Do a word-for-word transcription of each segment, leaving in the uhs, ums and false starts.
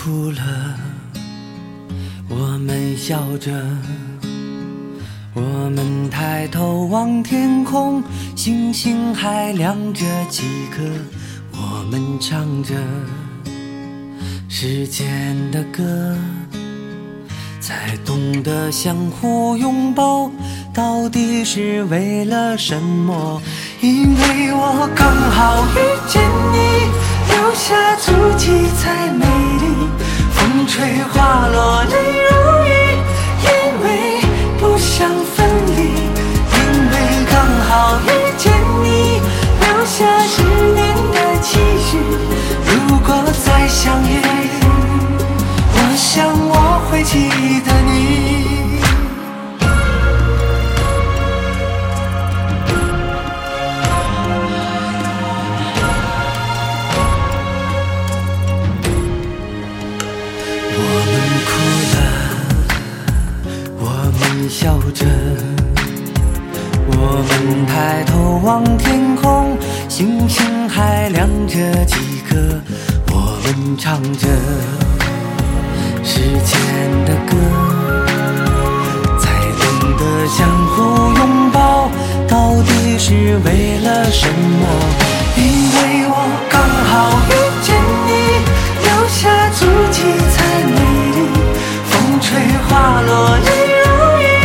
哭了，我们笑着，我们抬头望天空，星星还亮着几颗，我们唱着时间的歌，才懂得相互拥抱到底是为了什么。因为我刚好遇见你，留下足迹才美丽，风吹花落泪如雨，因为不想分离。因为刚好遇见你，留下十年的期许，如果再相遇，我想我会记得你。笑着，我们抬头望天空，星星还亮着几颗，我们唱着时间的歌，才懂得相互拥抱到底是为了什么。因为我刚好遇见你，留下足迹才美丽，风吹花落泪如雨，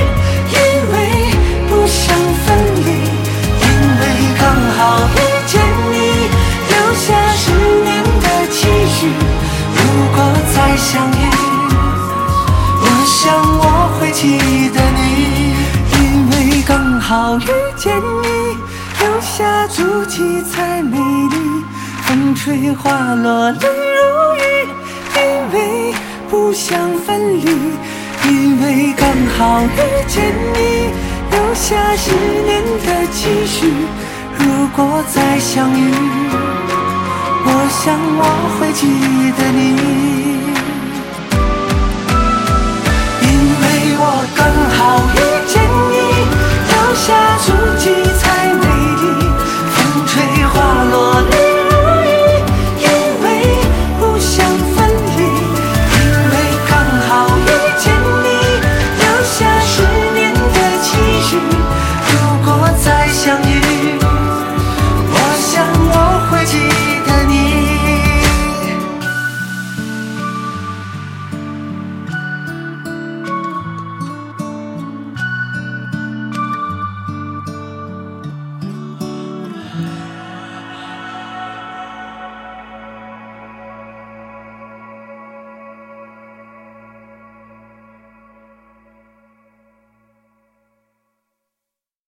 好遇见你，留下十年的期许，如果再相遇，我想我会记得你。因为刚好遇见你，留下足迹才美丽，风吹花落泪如雨，因为不想分离。因为刚好遇见你，留下十年的期许，如果再相遇，我想我会记得你。